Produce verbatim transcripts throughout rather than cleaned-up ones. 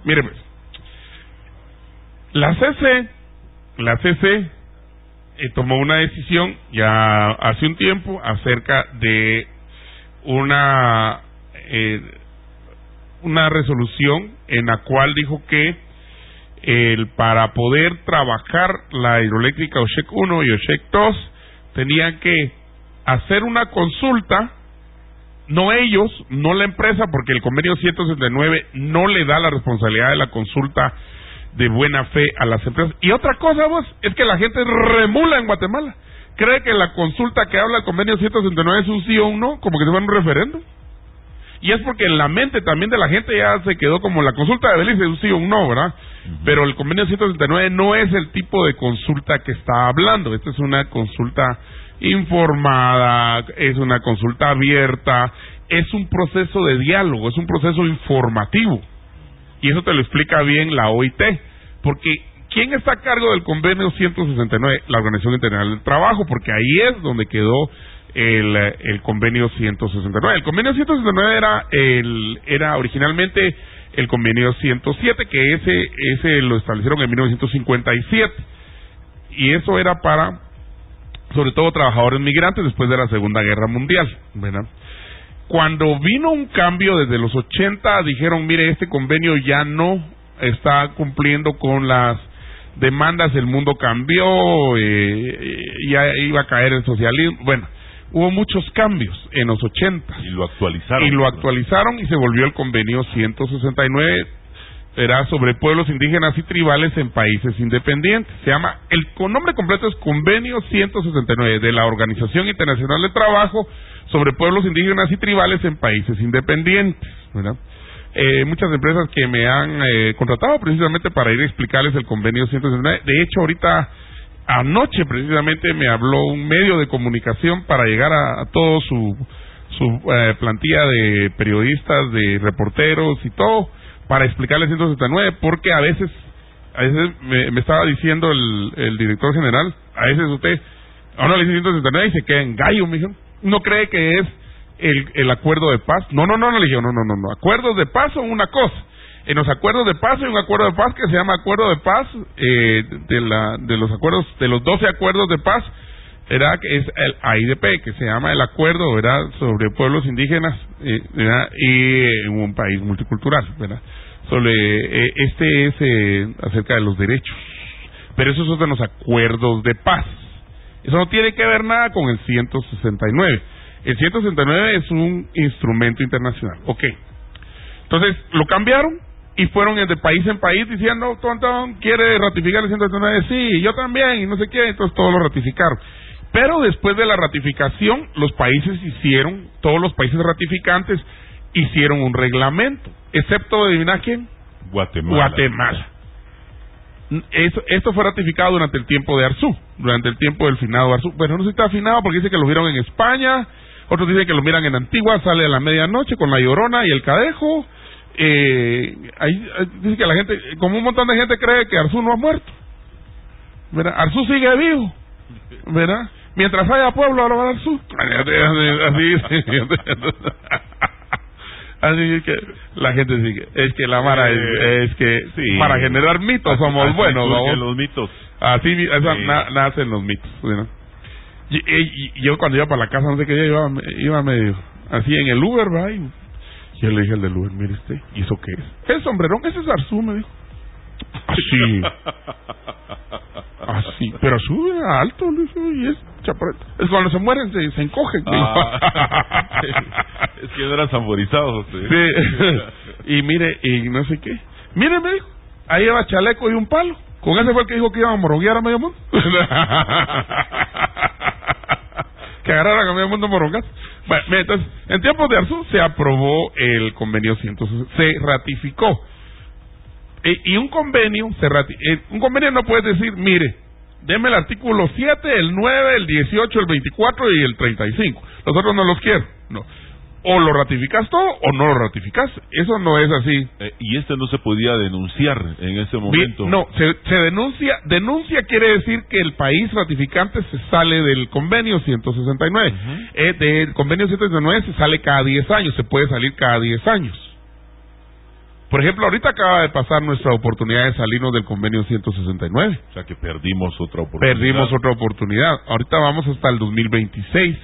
Mire, pues, la C C, la C C eh, tomó una decisión ya hace un tiempo acerca de una eh, una resolución en la cual dijo que el para poder trabajar la hidroeléctrica Oshek uno y Oshek dos tenían que hacer una consulta, no ellos, no la empresa, porque el convenio ciento sesenta y nueve no le da la responsabilidad de la consulta de buena fe a las empresas. Y otra cosa, vos, es que la gente remula en Guatemala, cree que la consulta que habla el convenio ciento sesenta y nueve es un sí o un no, como que se va en un referéndum. Y es porque en la mente también de la gente ya se quedó como la consulta de Belice es un sí o un no, ¿verdad? Uh-huh. Pero el convenio ciento sesenta y nueve no es el tipo de consulta que está hablando. Esta es una consulta informada, es una consulta abierta, es un proceso de diálogo, es un proceso informativo. Y eso te lo explica bien la O I T. Porque ¿quién está a cargo del convenio ciento sesenta y nueve? La Organización Internacional del Trabajo, porque ahí es donde quedó el, el convenio ciento sesenta y nueve. El convenio ciento sesenta y nueve era el era originalmente el convenio ciento siete, que ese ese lo establecieron en mil novecientos cincuenta y siete. Y eso era para, sobre todo, trabajadores migrantes después de la Segunda Guerra Mundial, ¿verdad? Cuando vino un cambio desde los ochenta, dijeron, mire, este convenio ya no está cumpliendo con las demandas, el mundo cambió, eh, ya iba a caer el socialismo, bueno, hubo muchos cambios en los ochenta. Y lo actualizaron. Y lo actualizaron y se volvió el convenio ciento sesenta y nueve, era sobre pueblos indígenas y tribales en países independientes. Se llama, el nombre completo es Convenio ciento sesenta y nueve de la Organización Internacional de Trabajo sobre pueblos indígenas y tribales en países independientes, ¿verdad? Eh, muchas empresas que me han eh, contratado precisamente para ir a explicarles el Convenio ciento sesenta y nueve. De hecho, ahorita anoche precisamente me habló un medio de comunicación para llegar a, a todo su su eh, plantilla de periodistas, de reporteros y todo, para explicarles ciento sesenta y nueve, porque a veces a veces me, me estaba diciendo el, el director general, a veces usted a uno le dice ciento sesenta y nueve y se queda en gallo, me dijo, no cree que es el, el acuerdo de paz. No, no, no, no, le dije, no, no, no, no, acuerdos de paz son una cosa. En los acuerdos de paz hay un acuerdo de paz que se llama acuerdo de paz eh, de la de los acuerdos, de los doce acuerdos de paz, ¿verdad? Que es el A I D P, que se llama el acuerdo, ¿verdad?, sobre pueblos indígenas, eh, ¿verdad?, y en un país multicultural, ¿verdad? Sobre eh, este es eh, acerca de los derechos, pero esos son de los acuerdos de paz. Eso no tiene que ver nada con el ciento sesenta y nueve. El ciento sesenta y nueve es un instrumento internacional. Ok. Entonces, lo cambiaron y fueron de país en país diciendo, Tontón quiere ratificar el ciento sesenta y nueve, sí, yo también, y no sé qué, entonces todos lo ratificaron. Pero después de la ratificación, los países hicieron, todos los países ratificantes hicieron un reglamento, excepto, ¿adivina quién? Guatemala. Guatemala. Eso, esto fue ratificado durante el tiempo de Arzú, durante el tiempo del finado Arzú. Bueno, no sé si está afinado porque dice que lo vieron en España, otros dicen que lo miran en Antigua, sale a la medianoche con la Llorona y el Cadejo. Eh, ahí dice que la gente, como un montón de gente cree que Arzú no ha muerto, ¿verdad? Arzú sigue vivo, ¿verdad? Mientras haya pueblo, ahora va a Arzú. Así, así que la gente sigue. Es que la Mara es, es que sí, para generar mitos somos así buenos, ¿no? Los mitos. Así esa, sí. na, nacen los mitos, ¿no? Y, y, y yo cuando iba para la casa, no sé qué, yo iba, iba medio así en el Uber, ¿va? Y yo le dije al del Uber, mire usted, ¿y eso qué es? El sombrerón, ese es Arzú, me dijo. Así. Así, pero sube alto, le dije, y es chaparrito. Es cuando se mueren, se, se encogen. Ah, es que no eran saborizados. ¿Sí? Sí. Y mire, y no sé qué. Mire, me dijo, ahí lleva chaleco y un palo. Con ese fue el que dijo que iban a morroguear a medio mundo. Que agarraran a medio mundo morrongas. Bueno, entonces, en tiempos de Arzú se aprobó el convenio ciento sesenta, se ratificó. E, y un convenio, se rati, eh, un convenio no puedes decir, mire, deme el artículo siete, el nueve, el dieciocho, el veinticuatro y el treinta y cinco. Los otros no los quiero. No. O lo ratificas todo o no lo ratificas. Eso no es así. Eh, y este no se podía denunciar en ese momento. No, se, se denuncia. Denuncia quiere decir que el país ratificante se sale del convenio ciento sesenta y nueve. Uh-huh. Eh, del convenio ciento sesenta y nueve se sale cada diez años. Se puede salir cada diez años. Por ejemplo, ahorita acaba de pasar nuestra oportunidad de salirnos del convenio ciento sesenta y nueve. O sea que perdimos otra oportunidad. Perdimos otra oportunidad. Ahorita vamos hasta el dos mil veintiséis.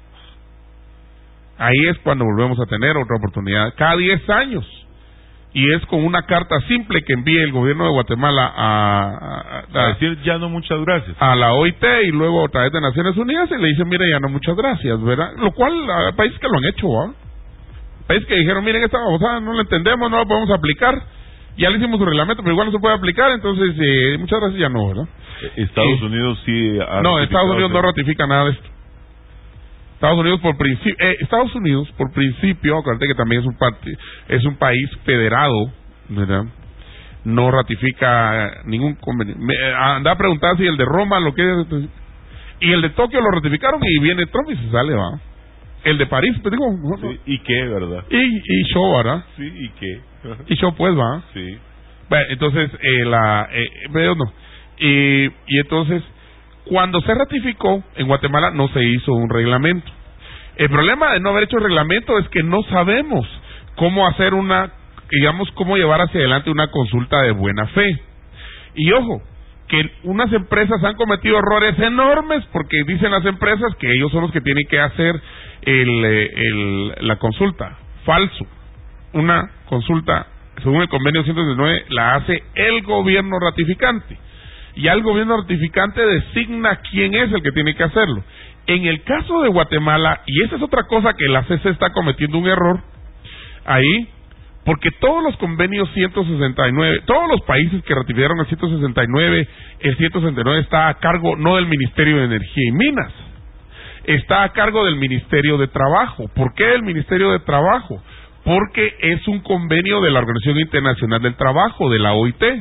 Ahí es cuando volvemos a tener otra oportunidad. Cada diez años. Y es con una carta simple que envíe el gobierno de Guatemala a, a, a, a decir ya no muchas gracias a la O I T y luego a través de Naciones Unidas y le dicen, mire, ya no muchas gracias, ¿verdad? Lo cual, hay países que lo han hecho, ¿verdad? Países que dijeron, miren, esta babosada no la entendemos, no la podemos aplicar, ya le hicimos su reglamento, pero igual no se puede aplicar, entonces eh, muchas gracias ya no, ¿verdad? Estados eh, Unidos sí ha no, Estados Unidos no ratifica nada de esto. Estados Unidos por principio, eh, Estados Unidos por principio, acuérdate que también es un parte, es un país federado, ¿verdad? No ratifica ningún convenio. Me, anda a preguntar si el de Roma lo que es, y el de Tokio lo ratificaron y viene Trump y se sale, va. El de París, pues digo, no, sí, ¿y qué, verdad? Y y show, ¿verdad? Sí, ¿y qué? Y show, pues, va. Sí. Bueno, entonces eh, la eh, veo no. Y y entonces cuando se ratificó en Guatemala no se hizo un reglamento. El problema de no haber hecho reglamento es que no sabemos cómo hacer una, digamos, cómo llevar hacia adelante una consulta de buena fe. Y ojo, que unas empresas han cometido errores enormes porque dicen las empresas que ellos son los que tienen que hacer el, el, la consulta. Falso. Una consulta, según el convenio ciento sesenta y nueve, la hace el gobierno ratificante. Ya el gobierno ratificante designa quién es el que tiene que hacerlo. En el caso de Guatemala, y esa es otra cosa que la C C está cometiendo un error ahí, porque todos los convenios ciento sesenta y nueve, todos los países que ratificaron el ciento sesenta y nueve, el ciento sesenta y nueve está a cargo no del Ministerio de Energía y Minas, está a cargo del Ministerio de Trabajo. ¿Por qué el Ministerio de Trabajo? Porque es un convenio de la Organización Internacional del Trabajo, de la O I T.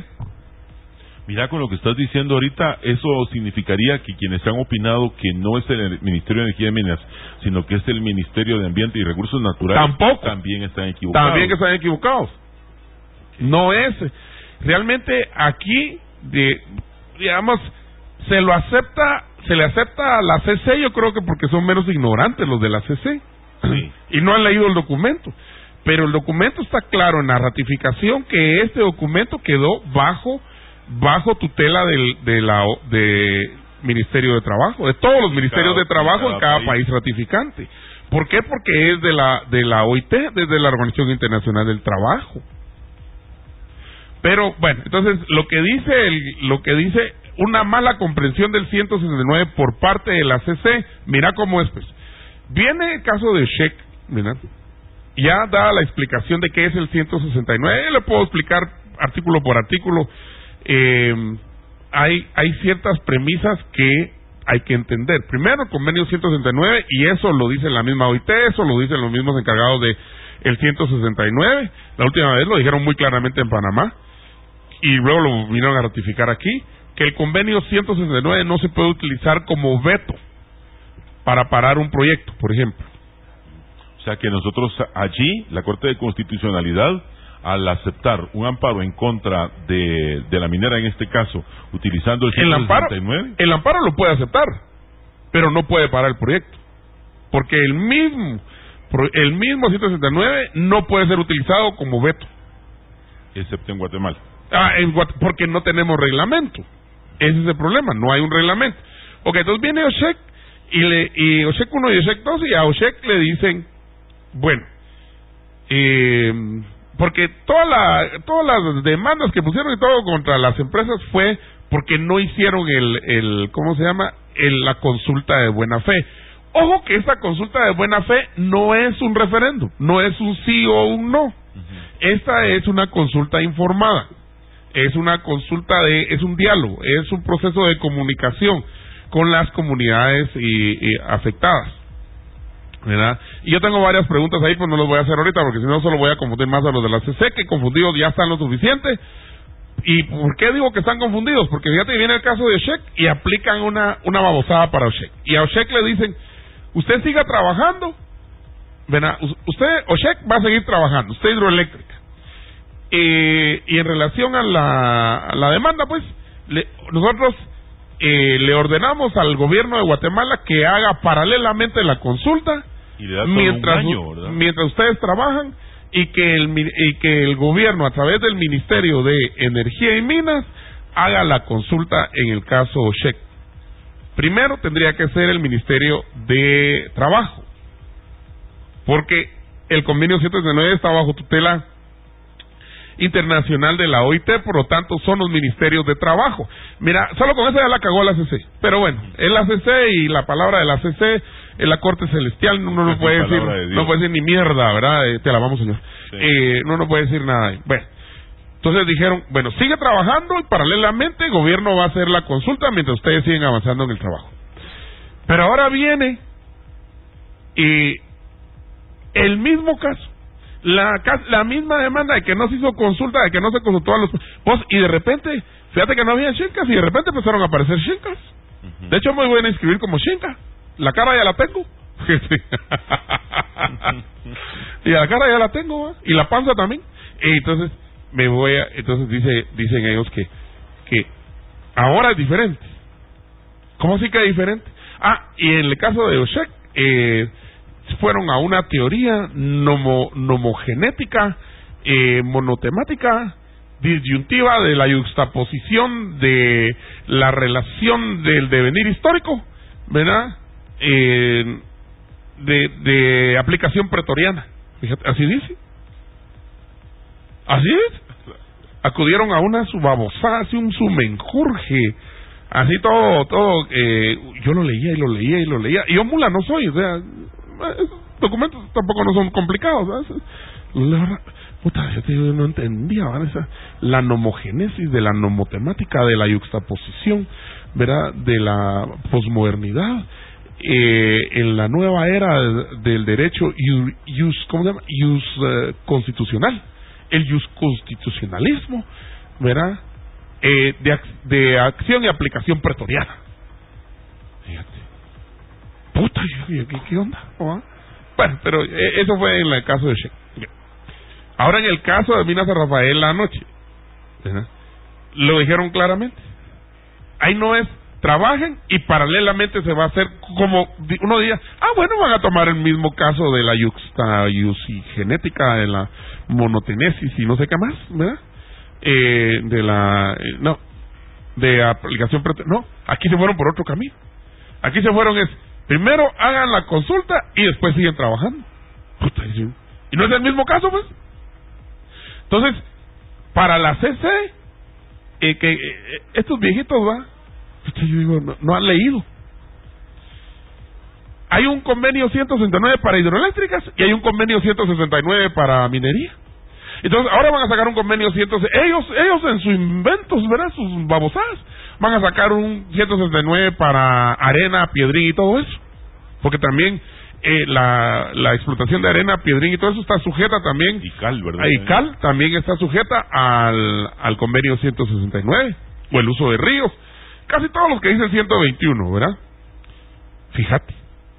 Mira, con lo que estás diciendo ahorita, eso significaría que quienes han opinado que no es el Ministerio de Energía y Minas, sino que es el Ministerio de Ambiente y Recursos Naturales, tampoco también están equivocados. También están equivocados. No es. Realmente aquí, de, digamos, se lo acepta, se le acepta a la C C, yo creo que porque son menos ignorantes los de la C C. Sí. Y no han leído el documento. Pero el documento está claro en la ratificación que este documento quedó bajo bajo tutela del de la de Ministerio de Trabajo, de todos los ministerios cada, de trabajo en cada, cada país. país ratificante. ¿Por qué? Porque es de la de la O I T, desde la Organización Internacional del Trabajo. Pero bueno, entonces lo que dice el, lo que dice una mala comprensión del ciento sesenta y nueve por parte de la C C, mira cómo es, pues. Viene el caso de Sheck, mira, ya da la explicación de qué es el ciento sesenta y nueve, le puedo explicar artículo por artículo. Eh, hay hay ciertas premisas que hay que entender. Primero, el convenio ciento sesenta y nueve, y eso lo dice la misma O I T, eso lo dicen los mismos encargados de el ciento sesenta y nueve. La última vez lo dijeron muy claramente en Panamá, y luego lo vinieron a ratificar aquí, que el convenio ciento sesenta y nueve no se puede utilizar como veto para parar un proyecto, por ejemplo. O sea que nosotros allí, la Corte de Constitucionalidad, al aceptar un amparo en contra de, de la minera en este caso, utilizando el ciento sesenta y nueve... El amparo, el amparo lo puede aceptar, pero no puede parar el proyecto, porque el mismo el mismo ciento sesenta y nueve no puede ser utilizado como veto. Excepto en Guatemala. Ah, en Guat porque no tenemos reglamento. Ese es el problema, no hay un reglamento. Ok, entonces viene OSHEC, y, le, y OSHEC uno y OSHEC dos, y a OSHEC le dicen, bueno, eh... porque toda la, todas las demandas que pusieron y todo contra las empresas fue porque no hicieron el, el ¿cómo se llama? El, la consulta de buena fe. Ojo que esta consulta de buena fe no es un referéndum, no es un sí o un no. Uh-huh. Esta es una consulta informada, es una consulta de, es un diálogo, es un proceso de comunicación con las comunidades y, y afectadas, ¿verdad? Y yo tengo varias preguntas ahí, pues no las voy a hacer ahorita porque si no solo voy a confundir más a los de la C C, que confundidos ya están lo suficiente. ¿Y por qué digo que están confundidos? Porque fíjate que viene el caso de OSHEC y aplican una una babosada para OSHEC. Y a OSHEC le dicen, usted siga trabajando, ¿verdad? Usted, OSHEC va a seguir trabajando, usted hidroeléctrica. Eh, y en relación a la, a la demanda, pues, le, nosotros eh, le ordenamos al gobierno de Guatemala que haga paralelamente la consulta y le da mientras, un año, ¿verdad? mientras ustedes trabajan, y que el y que el gobierno a través del Ministerio de Energía y Minas haga la consulta en el caso Sheck. Primero tendría que ser el Ministerio de Trabajo, porque el convenio ciento treinta y nueve está bajo tutela internacional de la O I T, por lo tanto son los ministerios de trabajo. Mira, solo con eso ya la cagó la C C, pero bueno, es la C C y la palabra de la C C en la Corte Celestial no no puede decir, de no puede decir ni mierda, ¿verdad? Eh, te alabamos, Señor. Sí. Eh, no no puede decir nada. Bueno, entonces dijeron, bueno, sigue trabajando y paralelamente el gobierno va a hacer la consulta mientras ustedes siguen avanzando en el trabajo. Pero ahora viene y el mismo caso, la la misma demanda de que no se hizo consulta, de que no se consultó a los pues, y de repente, fíjate que no había Shinkas y de repente empezaron a aparecer Shinkas. Uh-huh. De hecho me voy a inscribir como Shinka. La cara ya la tengo. Y la cara ya la tengo, ¿eh? Y la panza también. Y entonces me voy a, entonces dice dicen ellos que que ahora es diferente. ¿Cómo así que es diferente? Ah, y en el caso de Oshek, eh fueron a una teoría nomo, nomogenética, eh, monotemática, disyuntiva de la yuxtaposición de la relación del devenir histórico, ¿verdad? Eh, de, de aplicación pretoriana. Fíjate, así dice. Así es. Acudieron a una subabosada, así un sumenjurje, así todo, todo, eh, yo lo leía y lo leía y lo leía, y yo mula no soy, o sea, esos documentos tampoco no son complicados, ¿sabes? La verdad, puta, yo, te, yo no entendía, ¿verdad? Esa, la nomogénesis de la nomotemática, de la yuxtaposición, ¿verdad? De la posmodernidad, eh, en la nueva era del derecho ius, ¿cómo se llama? Ius uh, constitucional, el ius constitucionalismo, ¿verdad? Eh, de, de acción y aplicación pretoriana. Fíjate. Puta, ¿qué, qué onda? ¿Oh? Bueno, pero eh, eso fue en el caso de Sheck. Ahora en el caso de Minas San Rafael la noche, ¿verdad? Lo dijeron claramente. Ahí no es trabajen y paralelamente se va a hacer como uno diría, ah bueno, van a tomar el mismo caso de la yuxtagenética, de la monotenesis y no sé qué más, ¿verdad? Eh, de la eh, no de aplicación no, aquí se fueron por otro camino. Aquí se fueron es primero hagan la consulta y después siguen trabajando. Puta, y no es el mismo caso, pues. Entonces, para la C C, eh, que eh, estos viejitos, va, yo digo, no, no han leído. Hay un convenio ciento sesenta y nueve para hidroeléctricas y hay un convenio ciento sesenta y nueve para minería. Entonces, ahora van a sacar un convenio ciento ellos ellos en sus inventos, ¿verdad? Sus babosadas, van a sacar un ciento sesenta y nueve para arena, piedrín y todo eso. Porque también eh, la, la explotación de arena, piedrín y todo eso está sujeta también. Y cal, ¿verdad? Y cal también está sujeta al, al convenio ciento sesenta y nueve. O el uso de ríos. Casi todos los que dicen ciento veintiuno, ¿verdad? Fíjate.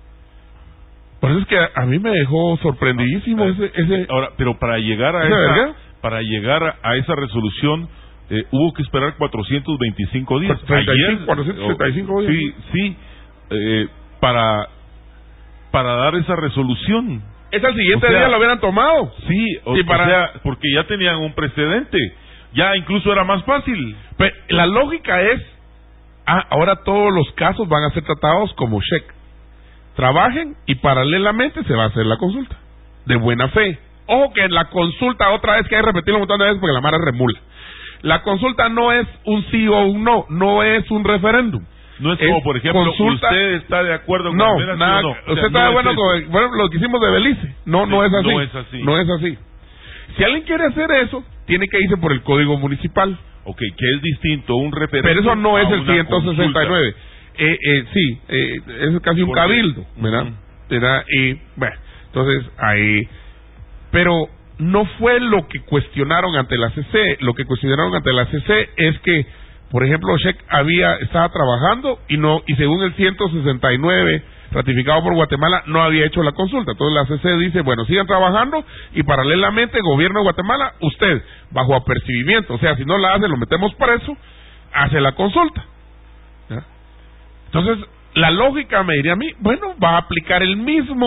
Por eso es que a, a mí me dejó sorprendidísimo ah, ese, ese... Ahora, pero para llegar a esa, ¿verdad? para llegar a esa resolución eh, hubo que esperar cuatrocientos veinticinco días. treinta y cinco, cuatrocientos treinta y cinco días. Sí, sí, eh, para para dar esa resolución. Es al siguiente o sea, día lo hubieran tomado. Sí, o, sí para... o sea, porque ya tenían un precedente. Ya incluso era más fácil. Pero la lógica es, ah, ahora todos los casos van a ser tratados como Sheck. Trabajen y paralelamente se va a hacer la consulta. De buena fe. Ojo que la consulta, otra vez que hay que repetirlo un montón de veces porque la mara remula. La consulta no es un sí o un no, no es un referéndum. No es, es como, por ejemplo, consulta, usted está de acuerdo con no, la nada, no, usted o sea, está no de bueno con bueno, lo que hicimos de Belice. No, sí, no es así. No es así. No es así. Si alguien quiere hacer eso, tiene que irse por el Código Municipal. Ok, que es distinto, un referéndum. Pero eso no es el ciento sesenta y nueve. Eh, eh, sí, eh, es casi un cabildo, ¿verdad? Uh-huh. ¿verdad? Y bueno, entonces ahí, pero no fue lo que cuestionaron ante la C C. Lo que cuestionaron ante la C C es que, por ejemplo, Sheck había estaba trabajando y no y según el ciento sesenta y nueve ratificado por Guatemala no había hecho la consulta. Entonces la C C dice, bueno, sigan trabajando y paralelamente el gobierno de Guatemala, usted bajo apercibimiento, o sea, si no la hace lo metemos preso, hace la consulta. ¿Ya? Entonces, la lógica me diría a mí, bueno, va a aplicar el mismo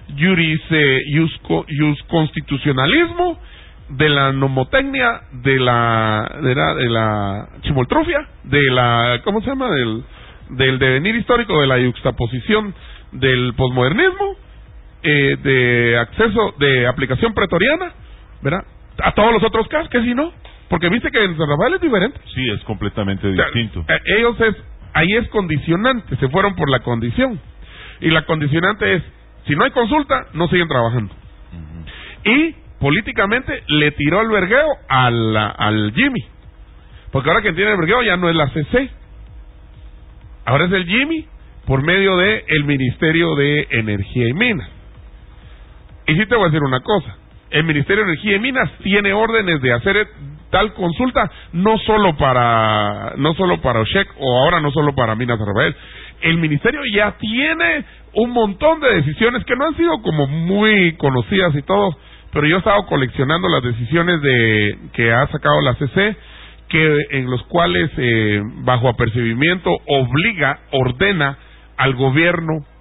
juris, eh, jus, jus constitucionalismo, de la nomotecnia, de la de la, de la chimoltrufia, de la, ¿cómo se llama? Del, del devenir histórico, de la yuxtaposición del posmodernismo, eh, de acceso, de aplicación pretoriana, ¿verdad? A todos los otros casos, que si no, porque viste que en San Rafael es diferente. Sí, es completamente distinto. O sea, ellos es, ahí es condicionante, se fueron por la condición. Y la condicionante es, si no hay consulta, no siguen trabajando. Uh-huh. Y políticamente le tiró el vergueo al, al Jimmy. Porque ahora quien tiene el vergueo ya no es la C C. Ahora es el Jimmy por medio de el Ministerio de Energía y Minas. Y sí te voy a decir una cosa. El Ministerio de Energía y Minas tiene órdenes de hacer tal consulta no solo para no solo para Oshek o ahora no solo para Minas Rafael. El ministerio ya tiene un montón de decisiones que no han sido como muy conocidas y todo, pero yo he estado coleccionando las decisiones de que ha sacado la C C, que en los cuales eh, bajo apercibimiento obliga, ordena al gobierno